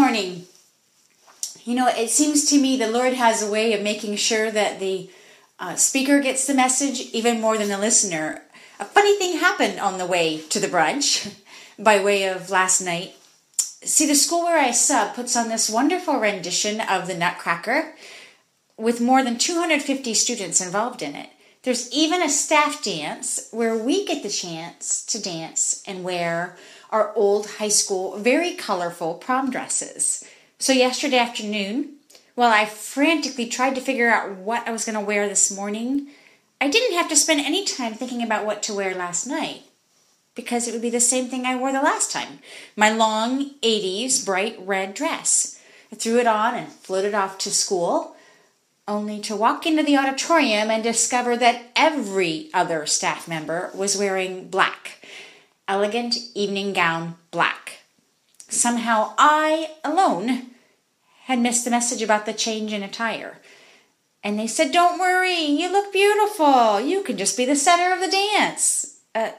morning. You know, it seems to me the Lord has a way of making sure that the speaker gets the message even more than the listener. A funny thing happened on the way to the brunch by way of last night. See, the school where I sub puts on this wonderful rendition of the Nutcracker with more than 250 students involved in it. There's even a staff dance where we get the chance to dance and wear our old high school, very colorful prom dresses. So yesterday afternoon, while I frantically tried to figure out what I was going to wear this morning, I didn't have to spend any time thinking about what to wear last night, because it would be the same thing I wore the last time. My long 80s bright red dress. I threw it on and floated off to school, only to walk into the auditorium and discover that every other staff member was wearing black. Elegant evening gown black. Somehow I alone had missed the message about the change in attire. And they said, "Don't worry, you look beautiful. You can just be the center of the dance."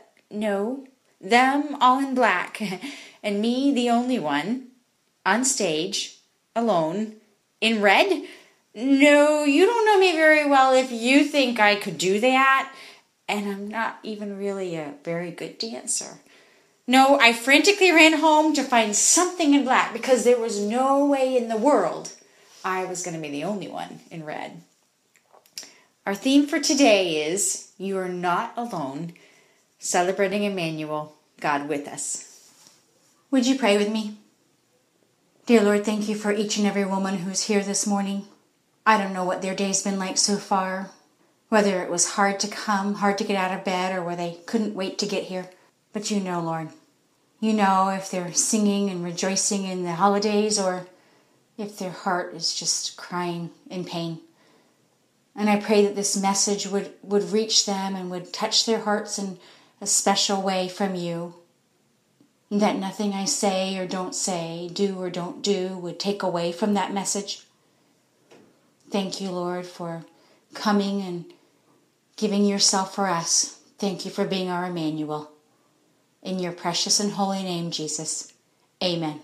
No, them all in black, and me the only one, on stage, alone, in red. No, you don't know me very well if you think I could do that, and I'm not even really a very good dancer. No, I frantically ran home to find something in black because there was no way in the world I was going to be the only one in red. Our theme for today is You Are Not Alone, celebrating Emmanuel, God with us. Would you pray with me? Dear Lord, thank you for each and every woman who's here this morning. I don't know what their day's been like so far, whether it was hard to come, hard to get out of bed, or where they couldn't wait to get here. But you know, Lord. You know if they're singing and rejoicing in the holidays or if their heart is just crying in pain. And I pray that this message would reach them and would touch their hearts in a special way from you. And that nothing I say or don't say, do or don't do, would take away from that message. Thank you, Lord, for coming and giving yourself for us. Thank you for being our Emmanuel. In your precious and holy name, Jesus. Amen.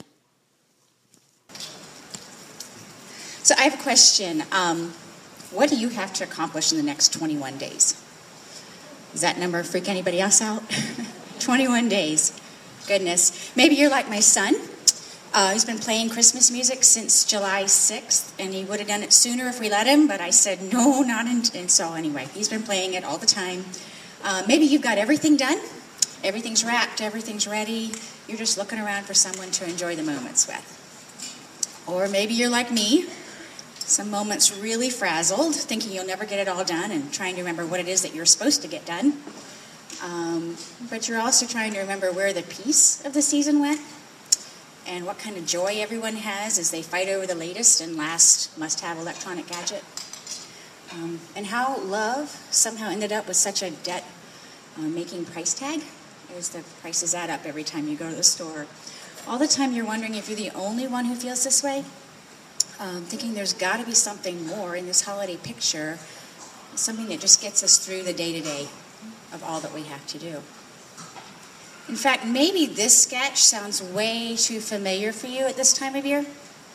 So I have a question. What do you have to accomplish in the next 21 days? Does that number freak anybody else out? 21 days. Goodness. Maybe you're like my son. He's been playing Christmas music since July 6th, and he would have done it sooner if we let him, but I said no, not until. And so anyway, he's been playing it all the time. Maybe you've got everything done. Everything's wrapped, everything's ready. You're just looking around for someone to enjoy the moments with. Or maybe you're like me, some moments really frazzled, thinking you'll never get it all done and trying to remember what it is that you're supposed to get done. But you're also trying to remember where the peace of the season went and what kind of joy everyone has as they fight over the latest and last must-have electronic gadget. And how love somehow ended up with such a debt-making price tag. As the prices add up every time you go to the store. All the time you're wondering if you're the only one who feels this way. Thinking there's got to be something more in this holiday picture. Something that just gets us through the day-to-day of all that we have to do. In fact, maybe this sketch sounds way too familiar for you at this time of year.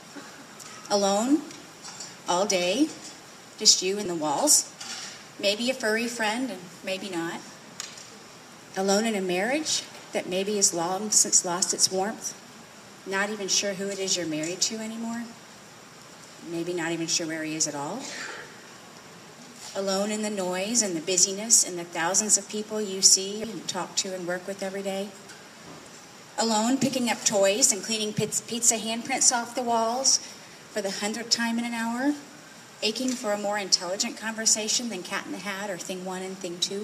Alone, all day, just you and the walls. Maybe a furry friend and maybe not. Alone in a marriage that maybe has long since lost its warmth. Not even sure who it is you're married to anymore. Maybe not even sure where he is at all. Alone in the noise and the busyness and the thousands of people you see and talk to and work with every day. Alone picking up toys and cleaning pizza handprints off the walls for the 100th time in an hour. Aching for a more intelligent conversation than Cat in the Hat or Thing 1 and Thing 2.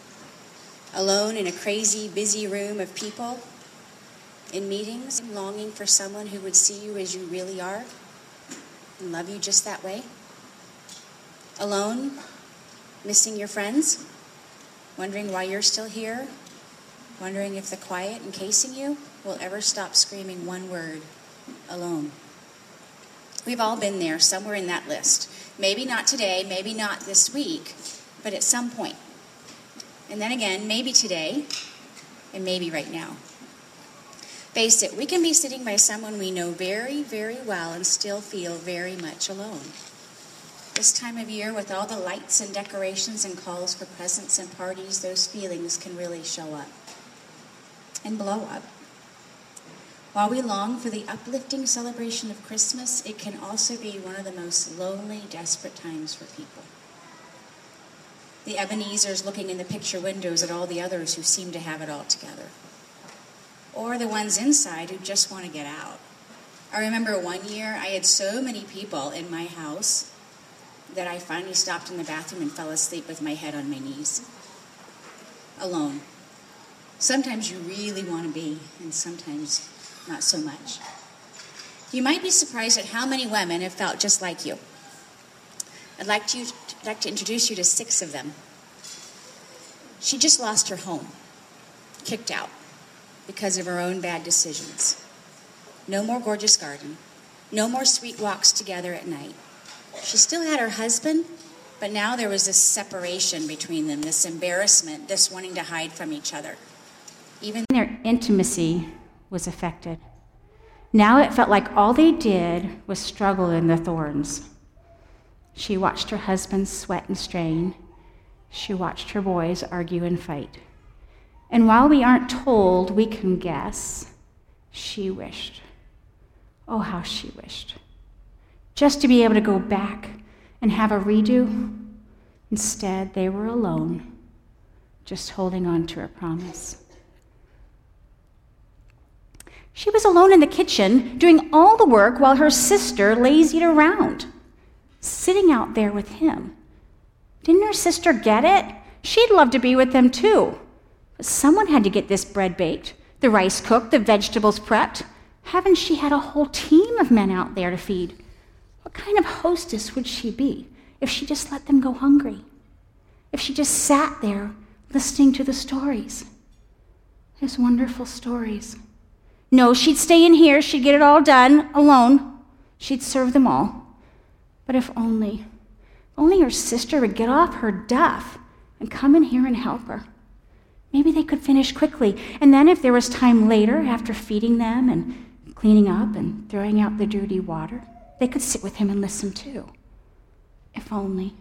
Alone in a crazy, busy room of people, in meetings, longing for someone who would see you as you really are and love you just that way. Alone, missing your friends, wondering why you're still here, wondering if the quiet encasing you will ever stop screaming one word, alone. We've all been there, somewhere in that list. Maybe not today, maybe not this week, but at some point. And then again, maybe today, and maybe right now. Face it, we can be sitting by someone we know very, very well and still feel very much alone. This time of year, with all the lights and decorations and calls for presents and parties, those feelings can really show up and blow up. While we long for the uplifting celebration of Christmas, it can also be one of the most lonely, desperate times for people. The Ebenezer's looking in the picture windows at all the others who seem to have it all together. Or the ones inside who just want to get out. I remember one year I had so many people in my house that I finally stopped in the bathroom and fell asleep with my head on my knees. Alone. Sometimes you really want to be, and sometimes not so much. You might be surprised at how many women have felt just like you. I'd like to introduce you to 6 of them. She just lost her home, kicked out because of her own bad decisions. No more gorgeous garden, no more sweet walks together at night. She still had her husband, but now there was this separation between them, this embarrassment, this wanting to hide from each other. Even their intimacy was affected. Now it felt like all they did was struggle in the thorns. She watched her husband sweat and strain. She watched her boys argue and fight. And while we aren't told, we can guess, she wished. Oh, how she wished. Just to be able to go back and have a redo. Instead, they were alone, just holding on to her promise. She was alone in the kitchen, doing all the work while her sister lazied around, sitting out there with him. Didn't her sister get it? She'd love to be with them too. But someone had to get this bread baked, the rice cooked, the vegetables prepped. Haven't she had a whole team of men out there to feed? What kind of hostess would she be if she just let them go hungry? If she just sat there listening to the stories? His wonderful stories. No, she'd stay in here. She'd get it all done alone. She'd serve them all. But if only her sister would get off her duff and come in here and help her. Maybe they could finish quickly. And then if there was time later, after feeding them and cleaning up and throwing out the dirty water, they could sit with him and listen too. If only.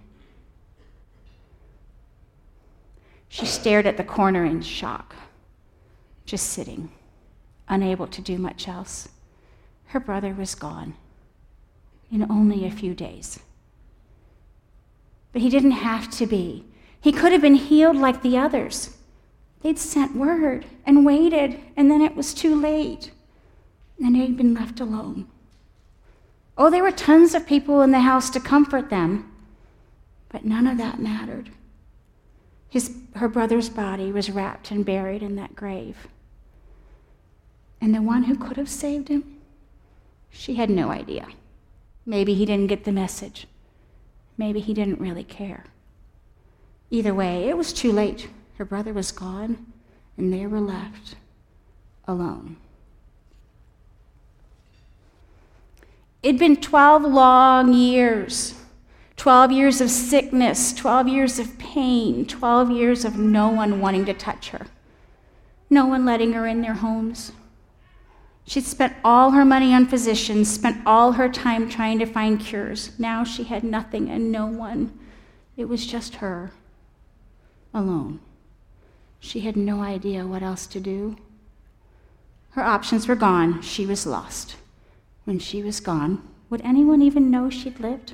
She stared at the corner in shock, just sitting, unable to do much else. Her brother was gone in only a few days. But he didn't have to be. He could have been healed like the others. They'd sent word and waited, and then it was too late. And they'd been left alone. Oh, there were tons of people in the house to comfort them, but none of that mattered. Her brother's body was wrapped and buried in that grave. And the one who could have saved him, she had no idea. Maybe he didn't get the message. Maybe he didn't really care. Either way, it was too late. Her brother was gone, and they were left alone. It'd been 12 long years. 12 years of sickness, 12 years of pain, 12 years of no one wanting to touch her. No one letting her in their homes. She'd spent all her money on physicians, spent all her time trying to find cures. Now she had nothing and no one. It was just her, alone. She had no idea what else to do. Her options were gone. She was lost. When she was gone, would anyone even know she'd lived?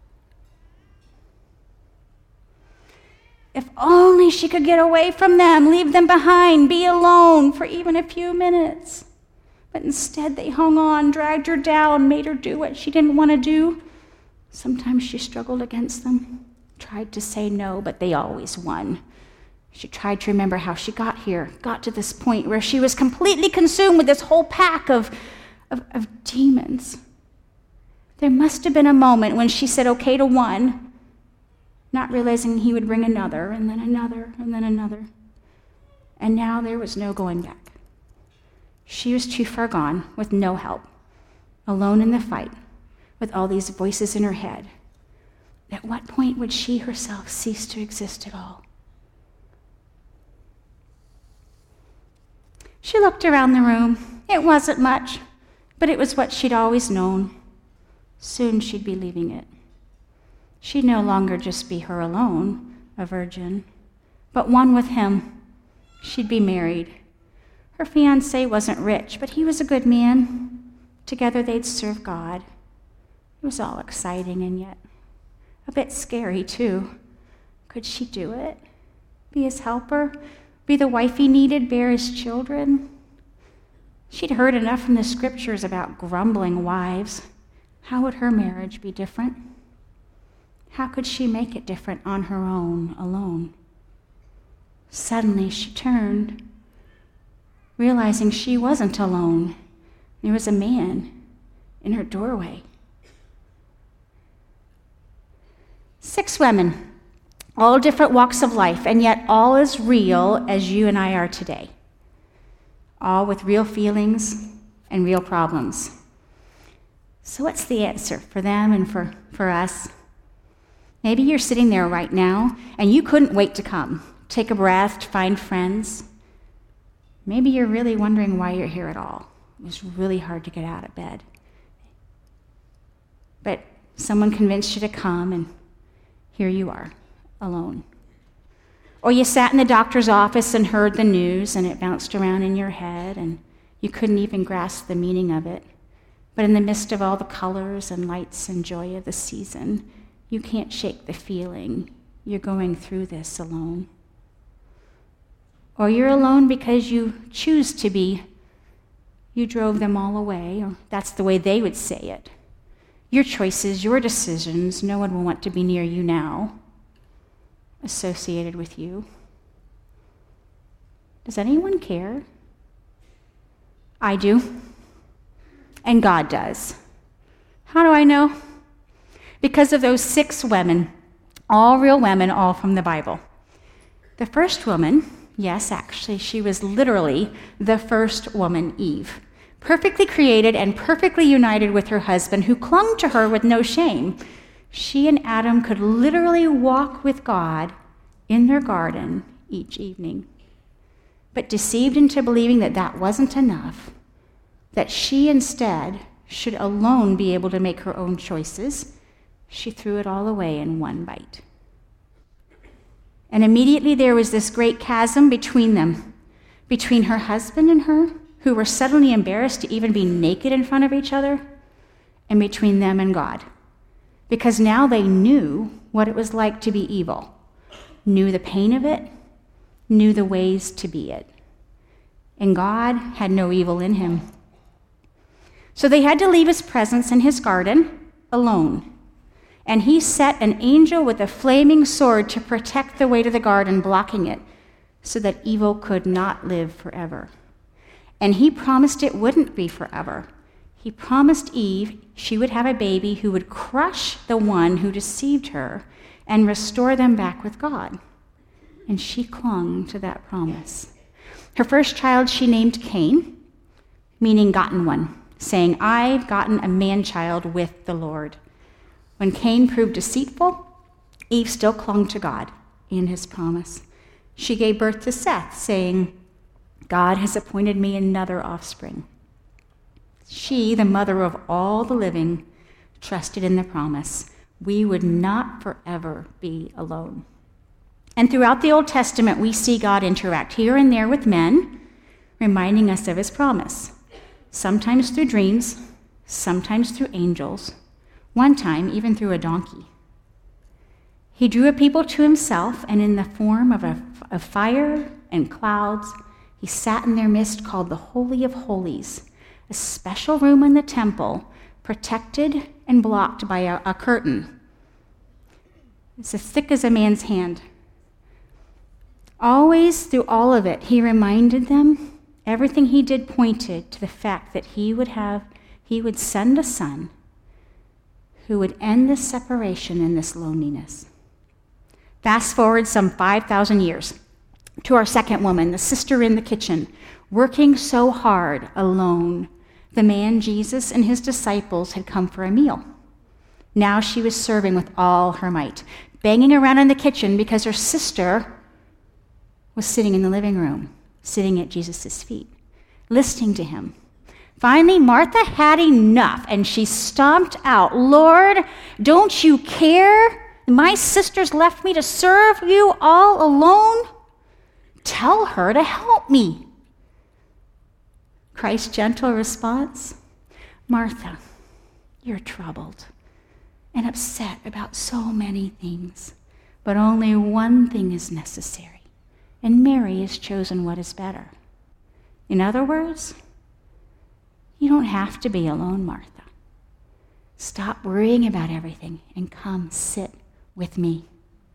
If only she could get away from them, leave them behind, be alone for even a few minutes. But instead they hung on, dragged her down, made her do what she didn't want to do. Sometimes she struggled against them, tried to say no, but they always won. She tried to remember how she got here, got to this point where she was completely consumed with this whole pack of demons. There must have been a moment when she said okay to one, not realizing he would bring another, and then another, and then another. And now there was no going back. She was too far gone, with no help, alone in the fight, with all these voices in her head. At what point would she herself cease to exist at all? She looked around the room. It wasn't much, but it was what she'd always known. Soon she'd be leaving it. She'd no longer just be her alone, a virgin, but one with him. She'd be married. Her fiancé wasn't rich, but he was a good man. Together they'd serve God. It was all exciting and yet a bit scary, too. Could she do it? Be his helper? Be the wife he needed? Bear his children? She'd heard enough from the scriptures about grumbling wives. How would her marriage be different? How could she make it different on her own, alone? Suddenly she turned, realizing she wasn't alone. There was a man in her doorway. 6 women, all different walks of life, and yet all as real as you and I are today. All with real feelings and real problems. So what's the answer for them and for us? Maybe you're sitting there right now and you couldn't wait to come. Take a breath, to find friends. Maybe you're really wondering why you're here at all. It was really hard to get out of bed. But someone convinced you to come, and here you are, alone. Or you sat in the doctor's office and heard the news, and it bounced around in your head, and you couldn't even grasp the meaning of it. But in the midst of all the colors and lights and joy of the season, you can't shake the feeling you're going through this alone. Or you're alone because you choose to be. You drove them all away, or that's the way they would say it. Your choices, your decisions, no one will want to be near you now, associated with you. Does anyone care? I do. And God does. How do I know? Because of those 6 women, all real women, all from the Bible. The first woman, yes, actually, she was literally the first woman, Eve, perfectly created and perfectly united with her husband, who clung to her with no shame. She and Adam could literally walk with God in their garden each evening. But deceived into believing that that wasn't enough, that she instead should alone be able to make her own choices, she threw it all away in one bite. And immediately there was this great chasm between them, between her husband and her, who were suddenly embarrassed to even be naked in front of each other, and between them and God. Because now they knew what it was like to be evil, knew the pain of it, knew the ways to be it. And God had no evil in him. So they had to leave his presence in his garden alone. And he set an angel with a flaming sword to protect the way to the garden, blocking it, so that evil could not live forever. And he promised it wouldn't be forever. He promised Eve she would have a baby who would crush the one who deceived her and restore them back with God. And she clung to that promise. Her first child she named Cain, meaning gotten one, saying, I've gotten a man-child with the Lord. When Cain proved deceitful, Eve still clung to God and his promise. She gave birth to Seth, saying, God has appointed me another offspring. She, the mother of all the living, trusted in the promise. We would not forever be alone. And throughout the Old Testament, we see God interact here and there with men, reminding us of his promise. Sometimes through dreams, sometimes through angels, one time even through a donkey. He drew a people to himself, and in the form of fire and clouds, he sat in their midst, called the Holy of Holies, a special room in the temple, protected and blocked by a curtain. It's as thick as a man's hand. Always through all of it, he reminded them, everything he did pointed to the fact that he would send a son who would end this separation and this loneliness. Fast forward some 5,000 years to our second woman, the sister in the kitchen, working so hard alone. The man, Jesus, and his disciples had come for a meal. Now she was serving with all her might, banging around in the kitchen because her sister was sitting in the living room, sitting at Jesus' feet. listening to him. Finally, Martha had enough, and she stomped out, "Lord, don't you care? My sister's left me to serve you all alone. Tell her to help me." Christ's gentle response, "Martha, you're troubled and upset about so many things, but only one thing is necessary, and Mary has chosen what is better." In other words, you don't have to be alone, Martha. Stop worrying about everything and come sit with me.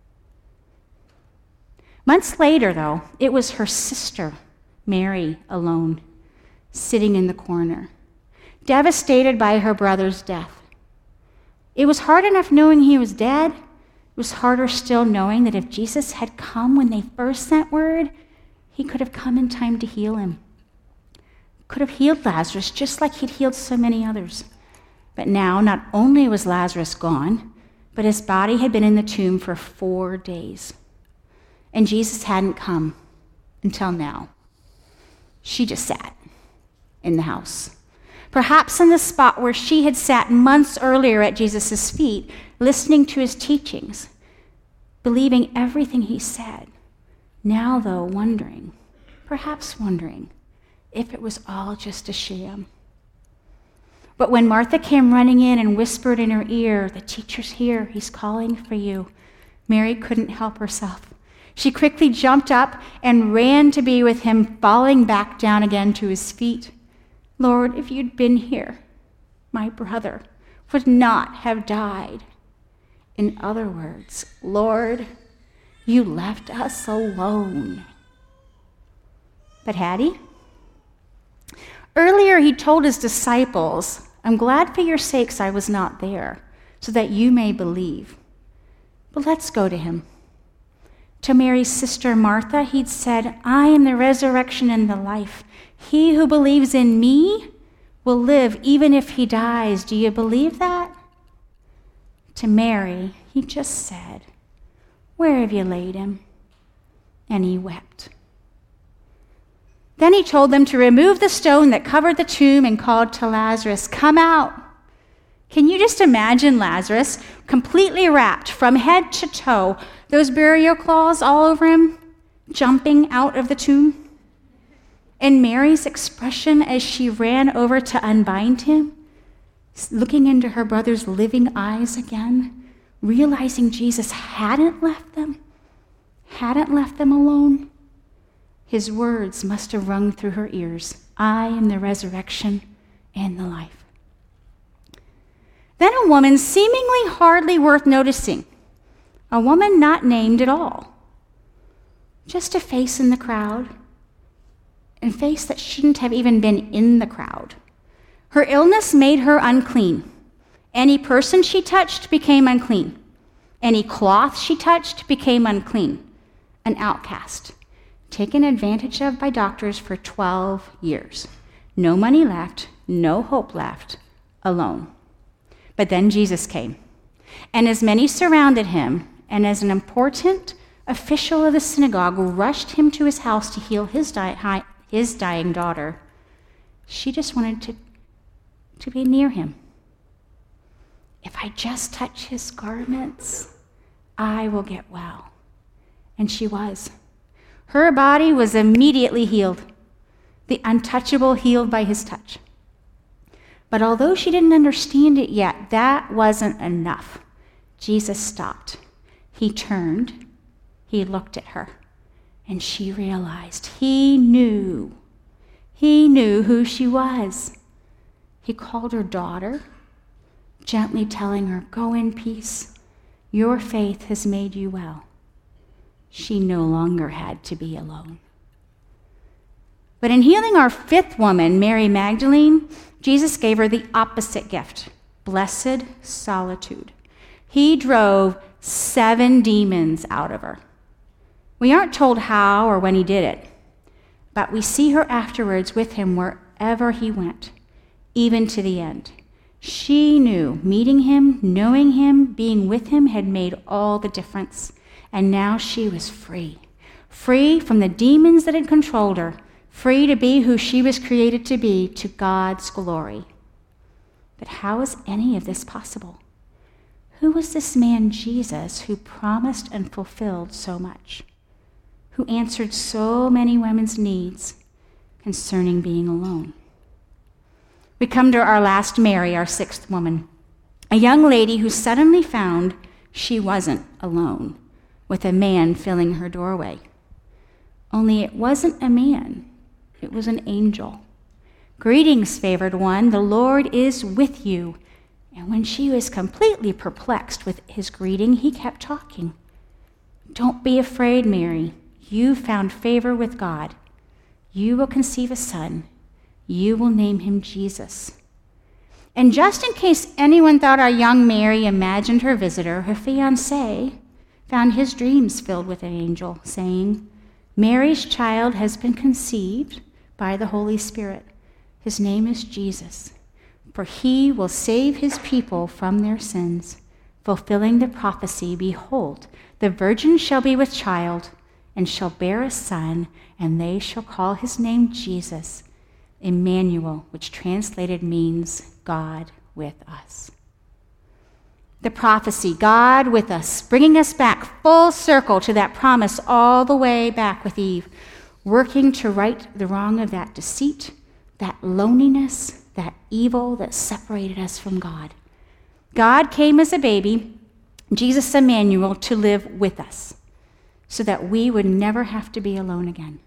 Months later, though, it was her sister, Mary, alone, sitting in the corner, devastated by her brother's death. It was hard enough knowing he was dead. It was harder still knowing that if Jesus had come when they first sent word, he could have come in time to heal him. Could have healed Lazarus just like he'd healed so many others. But now, not only was Lazarus gone, but his body had been in the tomb for 4 days. And Jesus hadn't come until now. She just sat in the house, perhaps in the spot where she had sat months earlier at Jesus' feet, listening to his teachings, believing everything he said. Now, though, perhaps wondering, if it was all just a sham. But when Martha came running in and whispered in her ear, "The teacher's here, he's calling for you," Mary couldn't help herself. She quickly jumped up and ran to be with him, falling back down again to his feet. "Lord, if you'd been here, my brother would not have died." In other words, "Lord, you left us alone." But had he? Earlier, he told his disciples, "I'm glad for your sakes I was not there, so that you may believe." But let's go to him. To Mary's sister Martha, he'd said, "I am the resurrection and the life. He who believes in me will live even if he dies. Do you believe that?" To Mary, he just said, "Where have you laid him?" And he wept. Then he told them to remove the stone that covered the tomb and called to Lazarus, "Come out." Can you just imagine Lazarus, completely wrapped from head to toe, those burial cloths all over him, jumping out of the tomb? And Mary's expression as she ran over to unbind him, looking into her brother's living eyes again, realizing Jesus hadn't left them alone. His words must have rung through her ears. "I am the resurrection and the life." Then a woman seemingly hardly worth noticing, a woman not named at all, just a face in the crowd, a face that shouldn't have even been in the crowd. Her illness made her unclean. Any person she touched became unclean. Any cloth she touched became unclean, an outcast, taken advantage of by doctors for 12 years. No money left, no hope left, alone. But then Jesus came, and as many surrounded him, and as an important official of the synagogue rushed him to his house to heal his dying daughter, she just wanted to be near him. "If I just touch his garments, I will get well." And she was. Her body was immediately healed, the untouchable healed by his touch. But although she didn't understand it yet, that wasn't enough. Jesus stopped. He turned, he looked at her, and she realized he knew who she was. He called her daughter, gently telling her, "Go in peace. Your faith has made you well." She no longer had to be alone. But in healing our fifth woman, Mary Magdalene, Jesus gave her the opposite gift, blessed solitude. He drove 7 demons out of her. We aren't told how or when he did it, but we see her afterwards with him wherever he went, even to the end. She knew meeting him, knowing him, being with him had made all the difference. And now she was free from the demons that had controlled her, free to be who she was created to be, to God's glory. But how is any of this possible? Who was this man Jesus who promised and fulfilled so much? Who answered so many women's needs concerning being alone? We come to our last Mary, our sixth woman, a young lady who suddenly found she wasn't alone with a man filling her doorway. Only it wasn't a man, it was an angel. "Greetings, favored one, the Lord is with you." And when she was completely perplexed with his greeting, he kept talking. "Don't be afraid, Mary. You found favor with God. You will conceive a son. You will name him Jesus." And just in case anyone thought our young Mary imagined her visitor, her fiancé found his dreams filled with an angel, saying, "Mary's child has been conceived by the Holy Spirit. His name is Jesus, for he will save his people from their sins," fulfilling the prophecy, "Behold, the virgin shall be with child and shall bear a son, and they shall call his name Jesus, Emmanuel," which translated means God with us. The prophecy, God with us, bringing us back full circle to that promise all the way back with Eve, working to right the wrong of that deceit, that loneliness, that evil that separated us from God. God came as a baby, Jesus Emmanuel, to live with us so that we would never have to be alone again.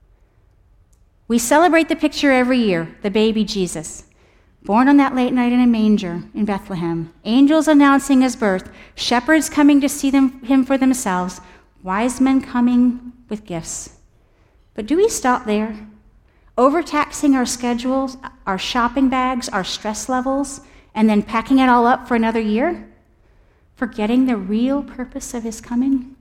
We celebrate the picture every year, the baby Jesus, born on that late night in a manger in Bethlehem, angels announcing his birth, shepherds coming to see him for themselves, wise men coming with gifts. But do we stop there, overtaxing our schedules, our shopping bags, our stress levels, and then packing it all up for another year, forgetting the real purpose of his coming?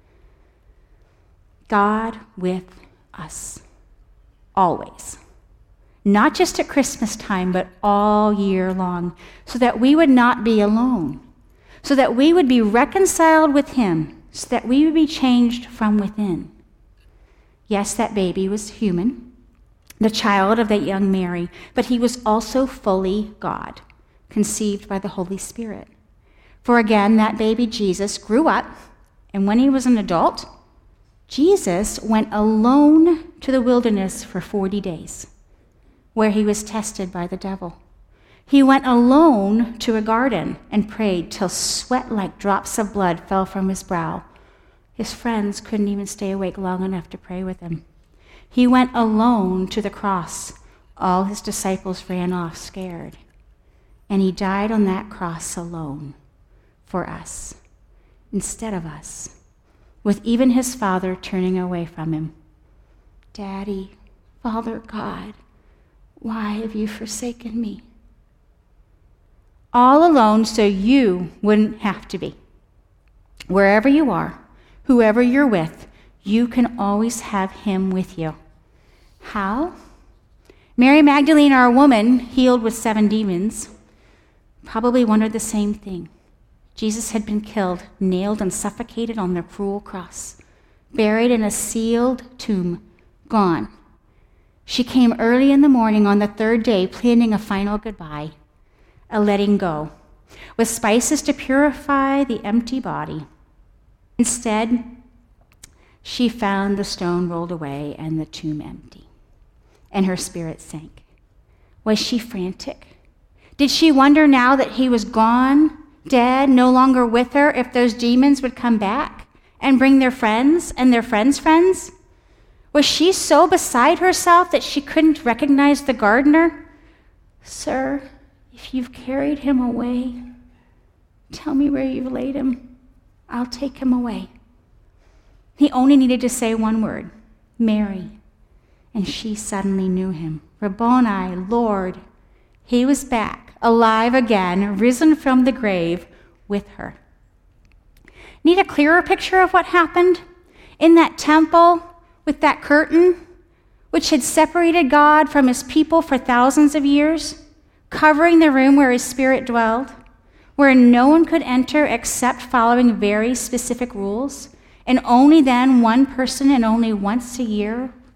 God with us, always. Not just at Christmas time, but all year long, so that we would not be alone, so that we would be reconciled with him, so that we would be changed from within. Yes, that baby was human, the child of that young Mary, but he was also fully God, conceived by the Holy Spirit. For again, that baby Jesus grew up, and when he was an adult, Jesus went alone to the wilderness for 40 days, where he was tested by the devil. He went alone to a garden and prayed till sweat like drops of blood fell from his brow. His friends couldn't even stay awake long enough to pray with him. He went alone to the cross. All his disciples ran off scared. And he died on that cross alone for us, instead of us, with even his Father turning away from him. "Daddy, Father God, why have you forsaken me?" All alone so you wouldn't have to be. Wherever you are, whoever you're with, you can always have him with you. How? Mary Magdalene, our woman healed with 7 demons, probably wondered the same thing. Jesus had been killed, nailed and suffocated on the cruel cross, buried in a sealed tomb, gone. She came early in the morning on the 3rd day, planning a final goodbye, a letting go, with spices to purify the empty body. Instead, she found the stone rolled away and the tomb empty, and her spirit sank. Was she frantic? Did she wonder now that he was gone, dead, no longer with her, if those demons would come back and bring their friends and their friends' friends? Was she so beside herself that she couldn't recognize the gardener? "Sir, if you've carried him away, tell me where you've laid him. I'll take him away." He only needed to say one word, "Mary," and she suddenly knew him. "Rabboni, Lord." He was back, alive again, risen from the grave with her. Need a clearer picture of what happened? In that temple, with that curtain, which had separated God from his people for thousands of years, covering the room where his spirit dwelled, where no one could enter except following very specific rules, and only then one person and only once a year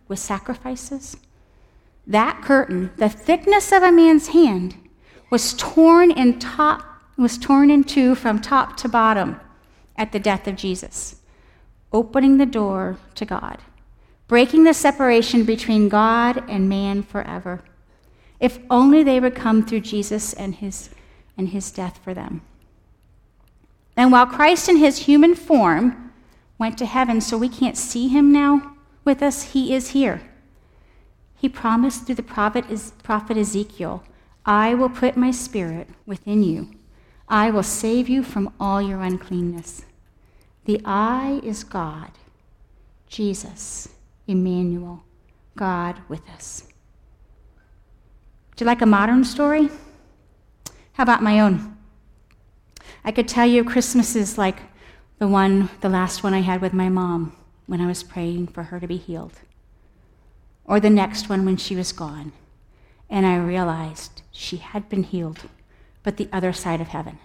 with sacrifices? That curtain, the thickness of a man's hand, was torn in two from top to bottom at the death of Jesus, opening the door to God, breaking the separation between God and man forever. If only they would come through Jesus and his death for them. And while Christ in his human form went to heaven, so we can't see him now with us, he is here. He promised through the prophet Ezekiel, I will put my spirit within you. I will save you from all your uncleanness. The I is God, Jesus, Emmanuel, God with us. Do you like a modern story? How about my own? I could tell you Christmases like the last one I had with my mom when I was praying for her to be healed. Or the next one when she was gone, and I realized she had been healed, but the other side of heaven.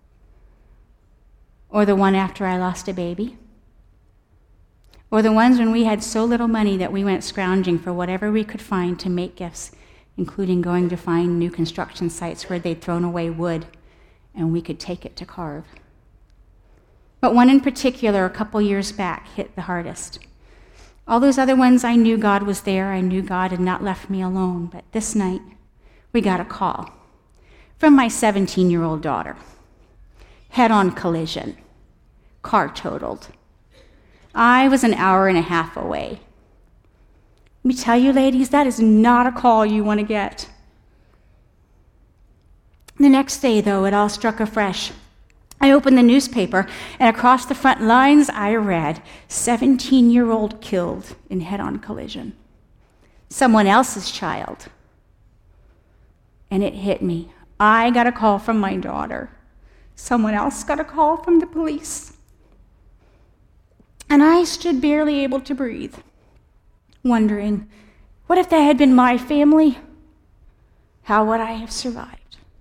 Or the one after I lost a baby. Or the ones when we had so little money that we went scrounging for whatever we could find to make gifts, including going to find new construction sites where they'd thrown away wood and we could take it to carve. But one in particular, a couple years back, hit the hardest. All those other ones, I knew God was there. I knew God had not left me alone. But this night, we got a call from my 17-year-old daughter. Head-on collision. Car totaled. I was an hour and a half away. Let me tell you, ladies, that is not a call you want to get. The next day, though, it all struck afresh. I opened the newspaper, and across the front lines, I read, 17-year-old killed in head-on collision. Someone else's child. And it hit me. I got a call from my daughter. Someone else got a call from the police. And I stood barely able to breathe, wondering, what if that had been my family? How would I have survived?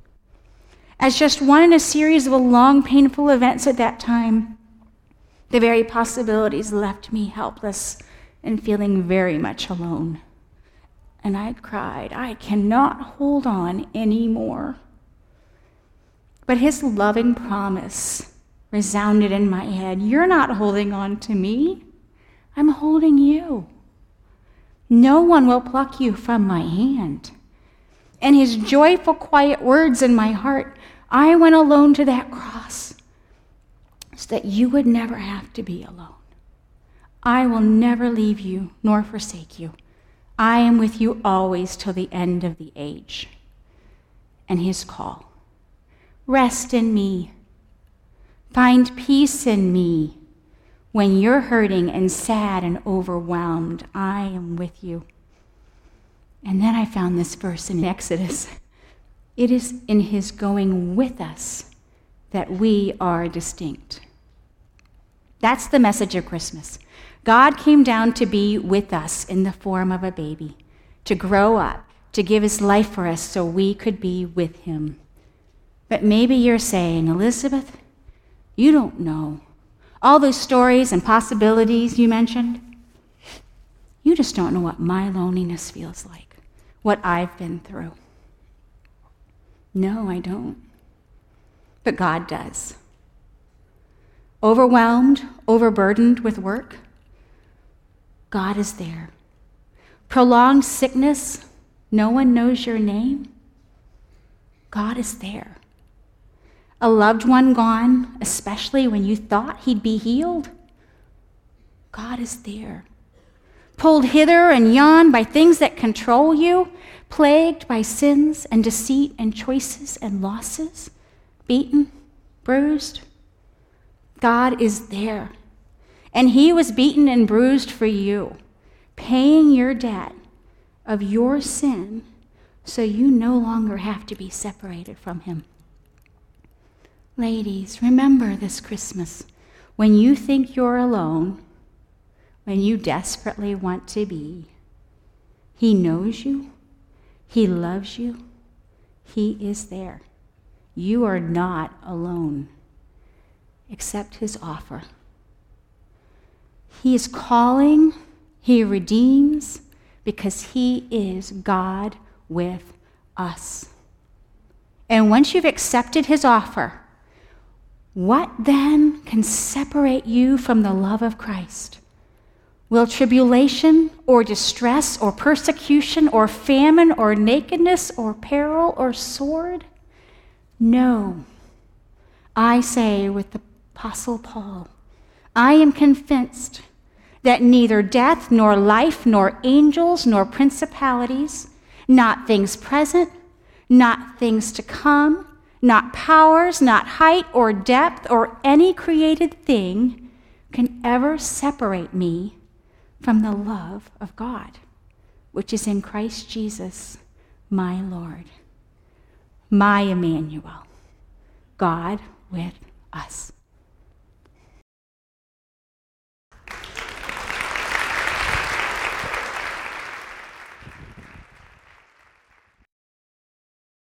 As just one in a series of long, painful events at that time, the very possibilities left me helpless and feeling very much alone. And I cried, I cannot hold on anymore. But his loving promise resounded in my head. You're not holding on to me. I'm holding you. No one will pluck you from my hand. And his joyful, quiet words in my heart, I went alone to that cross so that you would never have to be alone. I will never leave you nor forsake you. I am with you always till the end of the age. And his call, rest in me. Find peace in me. When you're hurting and sad and overwhelmed, I am with you. And then I found this verse in Exodus. It is in his going with us that we are distinct. That's the message of Christmas. God came down to be with us in the form of a baby, to grow up, to give his life for us so we could be with him. But maybe you're saying, Elizabeth, you don't know. All those stories and possibilities you mentioned, you just don't know what my loneliness feels like, what I've been through. No, I don't. But God does. Overwhelmed, overburdened with work, God is there. Prolonged sickness, no one knows your name, God is there. A loved one gone, especially when you thought he'd be healed, God is there. Pulled hither and yon by things that control you, plagued by sins and deceit and choices and losses, beaten, bruised, God is there. And he was beaten and bruised for you, paying your debt of your sin so you no longer have to be separated from him. Ladies, remember this Christmas, when you think you're alone, when you desperately want to be, he knows you, he loves you, he is there. You are not alone. Accept his offer. He is calling, he redeems, because he is God with us. And once you've accepted his offer, what then can separate you from the love of Christ? Will tribulation or distress or persecution or famine or nakedness or peril or sword? No. I say with the Apostle Paul, I am convinced that neither death nor life nor angels nor principalities, not things present, not things to come, not powers, not height or depth or any created thing can ever separate me from the love of God, which is in Christ Jesus, my Lord, my Emmanuel, God with us.